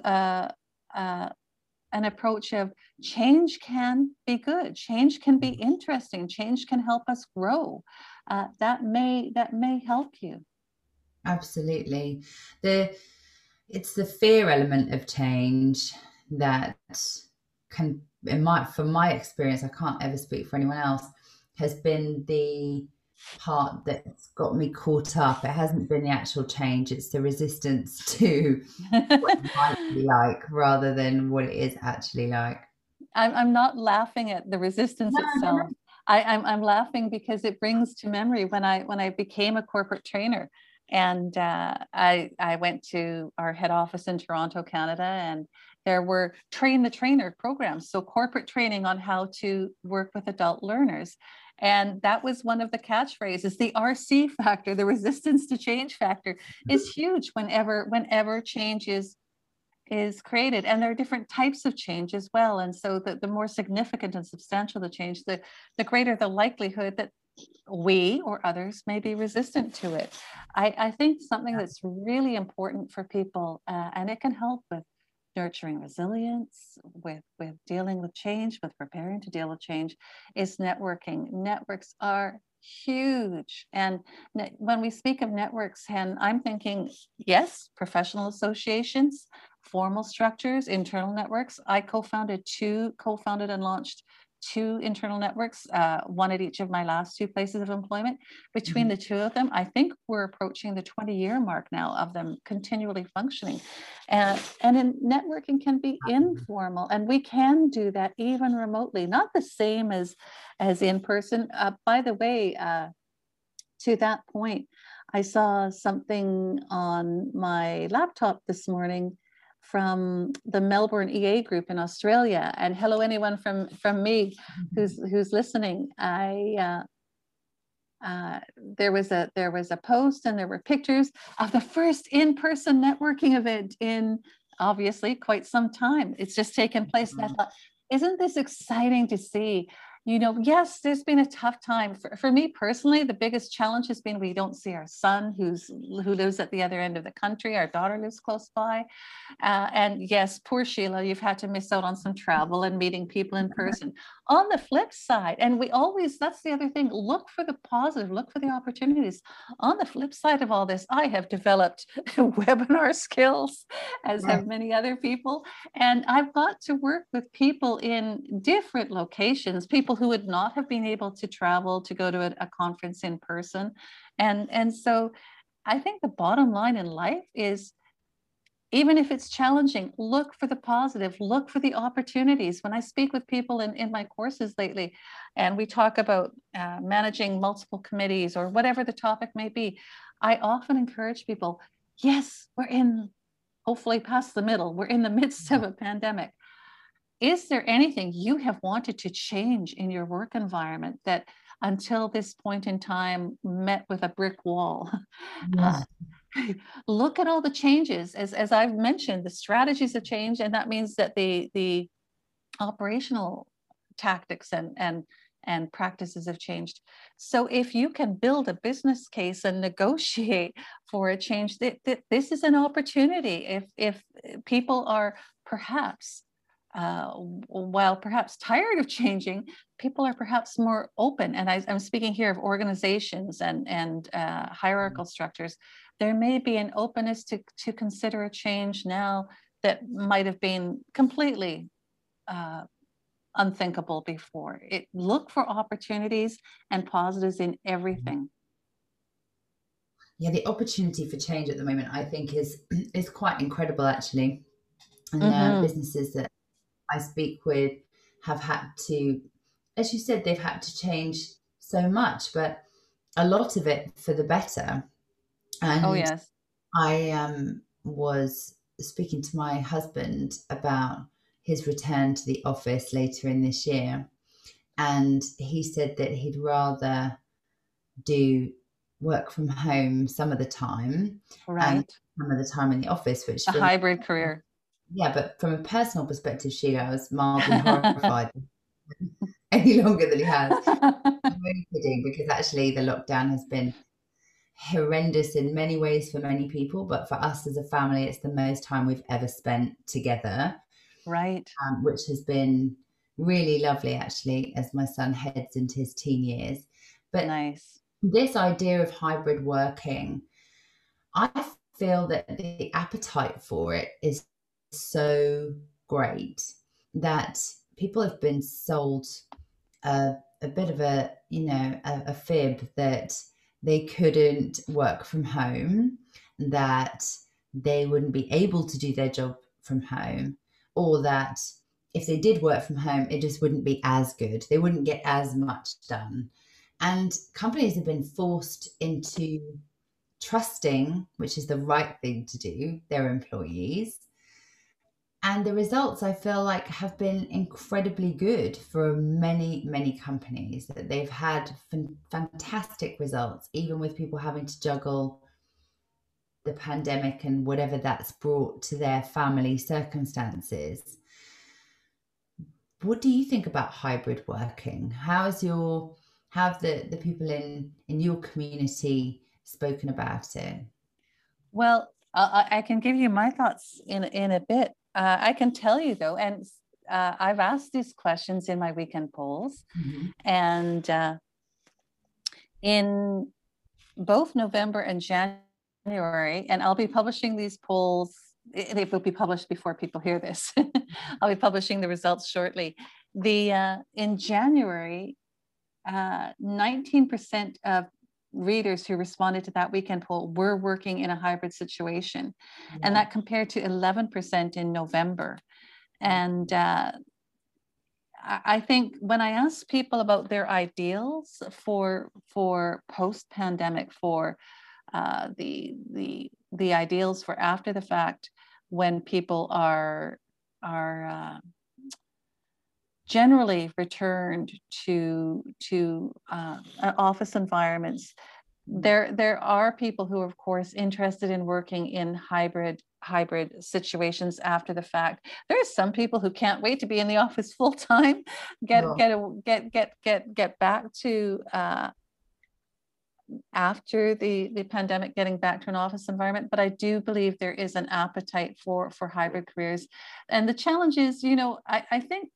an approach of change can be good, change can be interesting, change can help us grow. That may help you. Absolutely. It's the fear element of change that can, from my experience, I can't ever speak for anyone else, has been the part that's got me caught up. It hasn't been the actual change, it's the resistance to what it might be like rather than what it is actually like. I'm not laughing at the resistance itself. No. I'm laughing because it brings to memory when I became a corporate trainer, and I went to our head office in Toronto, Canada, and there were train the trainer programs, so corporate training on how to work with adult learners. And that was one of the catchphrases. The RC factor, the resistance to change factor, is huge whenever change is created. And there are different types of change as well. And so the more significant and substantial the change, the greater the likelihood that we or others may be resistant to it. I think something that's really important for people, and it can help with nurturing resilience, with dealing with change, with preparing to deal with change, is networking. Networks are huge. And when we speak of networks, Hen, I'm thinking, yes, professional associations, formal structures, internal networks. I co-founded and launched 2 internal networks, one at each of my last 2 places of employment. Between the 2 of them, I think we're approaching the 20-year mark now of them continually functioning. And in networking can be informal, and we can do that even remotely, not the same as in person. By the way, to that point, I saw something on my laptop this morning from the Melbourne EA group in Australia. And hello, anyone from me who's listening. There was a post and there were pictures of the first in-person networking event in obviously quite some time. It's just taken place. And I thought, isn't this exciting to see? You know, yes, there's been a tough time. For me personally, the biggest challenge has been we don't see our son who lives at the other end of the country. Our daughter lives close by. And yes, poor Sheila, you've had to miss out on some travel and meeting people in person. On the flip side, and that's the other thing, look for the positive, look for the opportunities. On the flip side of all this, I have developed webinar skills, as have many other people. And I've got to work with people in different locations, people who would not have been able to travel to go to a conference in person. And so I think the bottom line in life is, even if it's challenging, look for the positive, look for the opportunities. When I speak with people in my courses lately, and we talk about managing multiple committees or whatever the topic may be, I often encourage people, yes, we're in, hopefully past the middle, we're in the midst of a pandemic. Is there anything you have wanted to change in your work environment that until this point in time met with a brick wall? Look at all the changes. As I've mentioned, the strategies have changed, and that means that the operational tactics and practices have changed. So if you can build a business case and negotiate for a change, this is an opportunity. If people are perhaps while perhaps tired of changing, people are perhaps more open. And I'm speaking here of organizations and hierarchical structures. There may be an openness to consider a change now that might have been completely unthinkable before. Look for opportunities and positives in everything. Yeah, the opportunity for change at the moment, I think, is quite incredible, actually. And the businesses that I speak with have had to, as you said, they've had to change so much, but a lot of it for the better. And oh yes, I was speaking to my husband about his return to the office later in this year, and he said that he'd rather do work from home some of the time and right. some of the time in the office, which A for me, hybrid career. yeah, but from a personal perspective, Sheila, I was mildly horrified any longer than he has. I'm only kidding, because actually the lockdown has been horrendous in many ways for many people, but for us as a family, it's the most time we've ever spent together, Right. which has been really lovely, actually, as my son heads into his teen years. But Nice. this idea of hybrid working, I feel that the appetite for it is so great that people have been sold a bit of a fib that they couldn't work from home, that they wouldn't be able to do their job from home, or that if they did work from home, it just wouldn't be as good. They wouldn't get as much done. And companies have been forced into trusting, which is the right thing to do, their employees. And the results, I feel like, have been incredibly good for many, many companies. That they've had fantastic results, even with people having to juggle the pandemic and whatever that's brought to their family circumstances. What do you think about hybrid working? How have the people in your community spoken about it? Well, I can give you my thoughts in a bit. I can tell you though, and I've asked these questions in my weekend polls, Mm-hmm. and in both November and January, and I'll be publishing these polls. They will be published before people hear this. I'll be publishing the results shortly. In January, 19% of readers who responded to that weekend poll were working in a hybrid situation, and that compared to 11% in November. And I think when I ask people about their ideals for post-pandemic, for the ideals for after the fact, when people are generally returned to office environments, there are people who are of course interested in working in hybrid situations after the fact. There are some people who can't wait to be in the office full time, get back to after the pandemic, getting back to an office environment. But I do believe there is an appetite for hybrid careers. And the challenge is, I think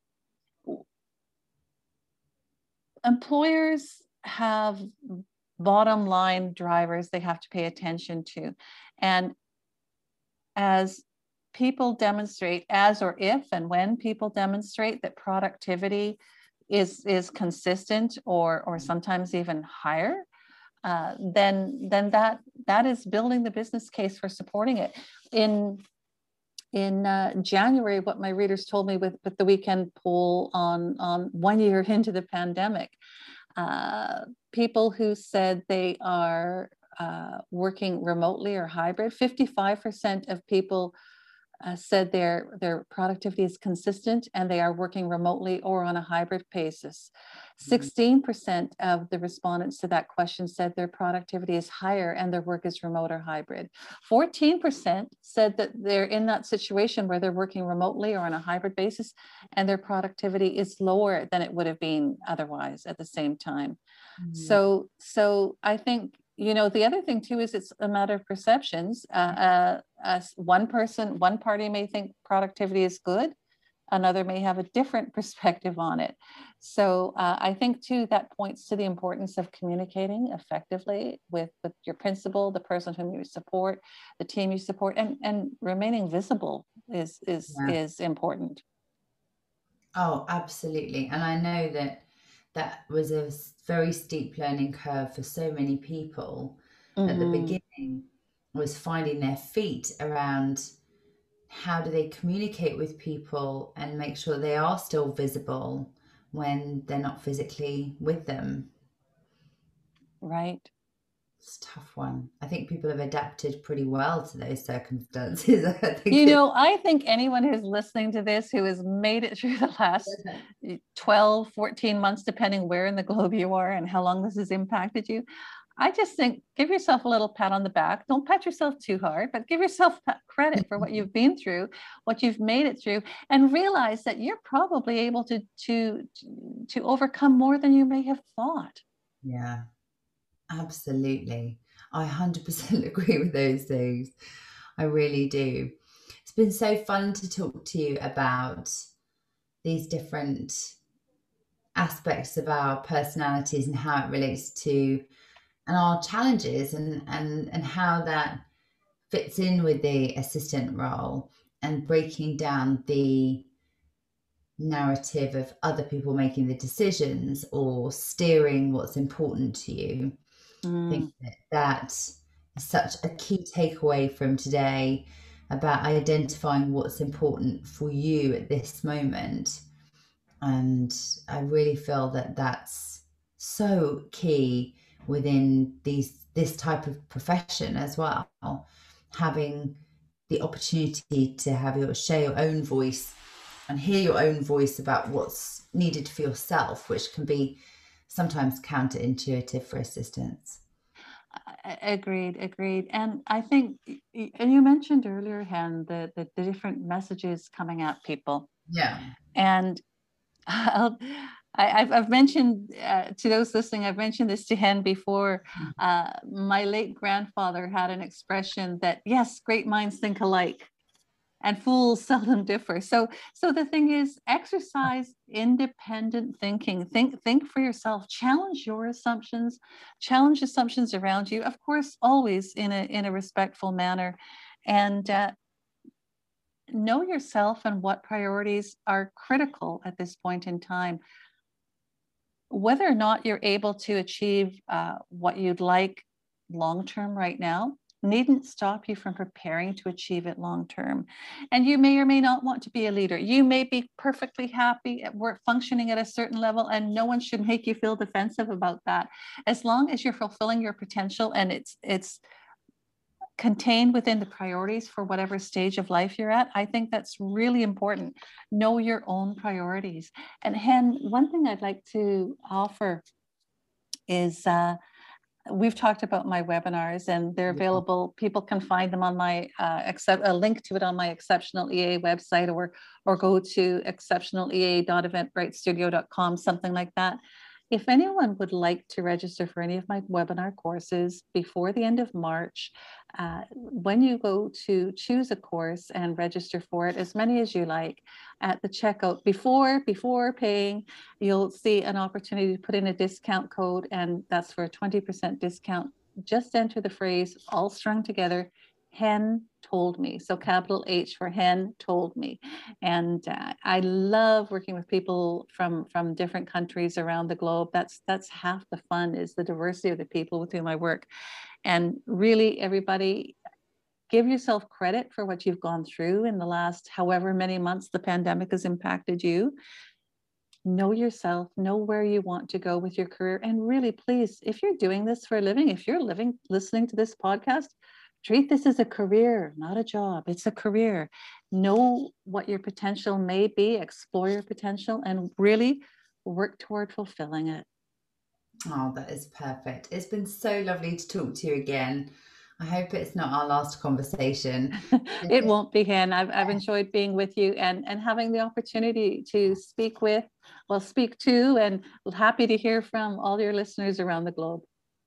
employers have bottom line drivers they have to pay attention to. And as people demonstrate, as or if and when people demonstrate that productivity is consistent or sometimes even higher, then that is building the business case for supporting it. In January, what my readers told me with the weekend poll on 1 year into the pandemic, people who said they are working remotely or hybrid, 55% of people said their productivity is consistent and they are working remotely or on a hybrid basis. 16% of the respondents to that question said their productivity is higher and their work is remote or hybrid. 14% said that they're in that situation where they're working remotely or on a hybrid basis and their productivity is lower than it would have been otherwise at the same time. So I think, the other thing too is it's a matter of perceptions. One party may think productivity is good. another may have a different perspective on it. So I think too, that points to the importance of communicating effectively with your principal, the person whom you support, the team you support, and remaining visible is important. Oh, absolutely. And I know that was a very steep learning curve for so many people. At the beginning was finding their feet around how do they communicate with people and make sure they are still visible when they're not physically with them. Right. It's a tough one. I think people have adapted pretty well to those circumstances. I think anyone who's listening to this who has made it through the last 12, 14 months, depending where in the globe you are and how long this has impacted you, I just think give yourself a little pat on the back. Don't pat yourself too hard, but give yourself credit for what you've been through, what you've made it through, and realize that you're probably able to overcome more than you may have thought. Yeah, absolutely. I 100% agree with those things. I really do. It's been so fun to talk to you about these different aspects of our personalities and how it relates to and our challenges and how that fits in with the assistant role and breaking down the narrative of other people making the decisions or steering what's important to you. I think that is such a key takeaway from today about identifying what's important for you at this moment. And I really feel that that's so key within this type of profession as well, having the opportunity to share your own voice and hear your own voice about what's needed for yourself, which can be sometimes counterintuitive for assistants. Agreed. And I think, and you mentioned earlier, Hen, the different messages coming at people. Yeah. And I've mentioned to those listening, I've mentioned this to Hen before. My late grandfather had an expression that, yes, great minds think alike and fools seldom differ. So the thing is, exercise independent thinking. Think for yourself. Challenge your assumptions. Challenge assumptions around you. Of course, always in a respectful manner, and know yourself and what priorities are critical at this point in time. Whether or not you're able to achieve what you'd like long term right now needn't stop you from preparing to achieve it long term. And you may or may not want to be a leader. You may be perfectly happy at work functioning at a certain level, and no one should make you feel defensive about that. As long as you're fulfilling your potential and it's contained within the priorities for whatever stage of life you're at, I think that's really important. Know your own priorities. And Hen, one thing I'd like to offer is we've talked about my webinars, and they're available. People can find them on my a link to it on my Exceptional EA website, or go to exceptionalea.eventbritestudio.com, something like that. If anyone would like to register for any of my webinar courses before the end of March, when you go to choose a course and register for it, as many as you like, at the checkout, before paying, you'll see an opportunity to put in a discount code, and that's for a 20% discount. Just enter the phrase, all strung together, Hen told me. So capital H for Hen told me. And I love working with people from different countries around the globe. That's half the fun, is the diversity of the people with whom I work. And really, everybody, give yourself credit for what you've gone through in the last however many months the pandemic has impacted you. Know yourself, know where you want to go with your career. And really, please, if you're doing this for a living, if you're listening to this podcast, treat this as a career, not a job. It's a career. Know what your potential may be, explore your potential, and really work toward fulfilling it. Oh, that is perfect. It's been so lovely to talk to you again. I hope it's not our last conversation. It won't be, Hen. I've enjoyed being with you and having the opportunity to speak to, and happy to hear from all your listeners around the globe.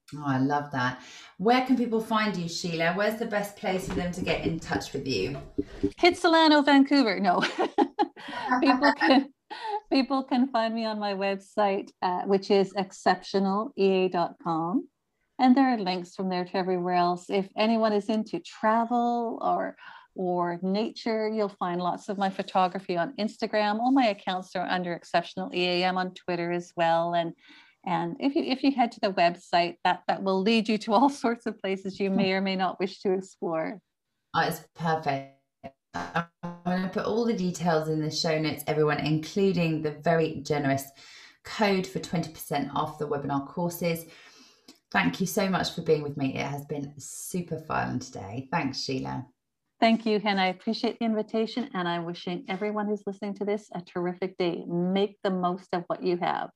Oh, I love that. Where can people find you, Sheila? Where's the best place for them to get in touch with you? Kitsilano, Vancouver. No, people can people can find me on my website, which is exceptionalea.com. And there are links from there to everywhere else. If anyone is into travel or nature, you'll find lots of my photography on Instagram. All my accounts are under Exceptional EAM on Twitter as well. And if you head to the website, that will lead you to all sorts of places you may or may not wish to explore. Oh, it's perfect. I'm going to put all the details in the show notes, everyone, including the very generous code for 20% off the webinar courses. Thank you so much for being with me. It has been super fun today. Thanks, Sheila. Thank you, Hen. I appreciate the invitation, and I'm wishing everyone who's listening to this a terrific day. Make the most of what you have.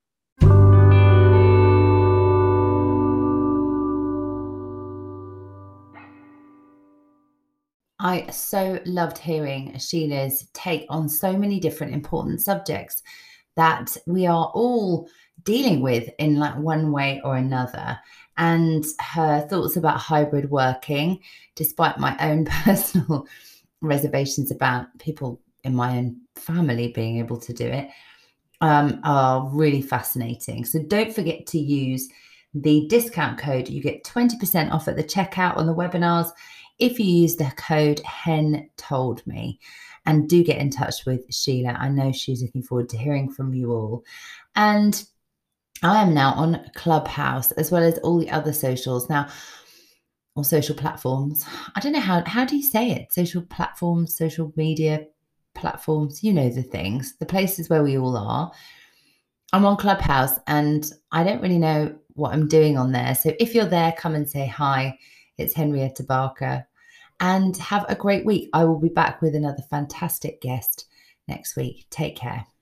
I so loved hearing Sheila's take on so many different important subjects that we are all dealing with in like one way or another. And her thoughts about hybrid working, despite my own personal reservations about people in my own family being able to do it, are really fascinating. So don't forget to use the discount code. You get 20% off at the checkout on the webinars if you use the code Hen Told Me. And do get in touch with Sheila. I know she's looking forward to hearing from you all. And I am now on Clubhouse as well as all the other socials now, or social platforms. I don't know how do you say it? Social platforms, social media platforms, you know, the things, the places where we all are. I'm on Clubhouse and I don't really know what I'm doing on there. So if you're there, come and say hi. It's Henrietta Barker. And have a great week. I will be back with another fantastic guest next week. Take care.